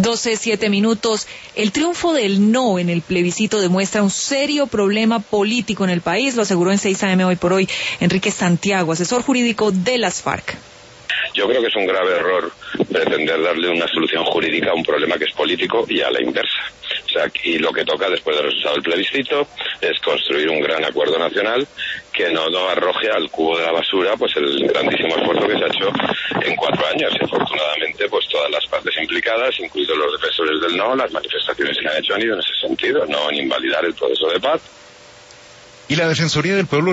12:07. El triunfo del no en el plebiscito demuestra un serio problema político en el país, lo aseguró en 6 AM Hoy por Hoy Enrique Santiago, asesor jurídico de las FARC. Yo creo que es un grave error pretender darle una solución jurídica a un problema que es político y a la inversa. O sea, aquí lo que toca después del resultado del plebiscito es construir un gran acuerdo nacional que no arroje al cubo de la basura pues el grandísimo esfuerzo que se ha hecho en 4 años. Y afortunadamente pues todas las partes implicadas, incluidos los defensores del no, las manifestaciones que han hecho han ido en ese sentido, no en invalidar el proceso de paz. Y la Defensoría del Pueblo